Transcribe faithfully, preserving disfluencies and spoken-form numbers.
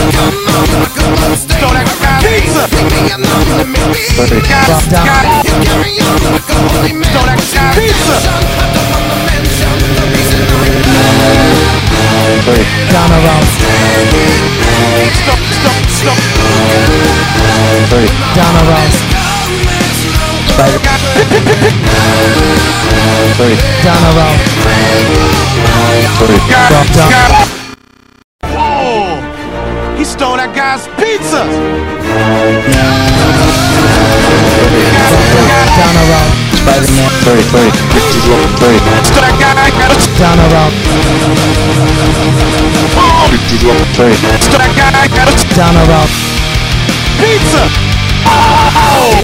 Stole that guy pizza. Sorry. Got it, got it. Stole that guy pizza. Sorry. Down around, Stop, stop, stop. Sorry. down around, Spider. Sorry. down around, Sorry. Got Drop it, down. got it. Whoa! He stole that guy's pizza. down around, Spider-Man. Sorry, sorry. This is what. Sorry. Stole that guy. Got it. down around, This is what. Sorry. Stole that guy. Got it. down around. Pizza. Oh!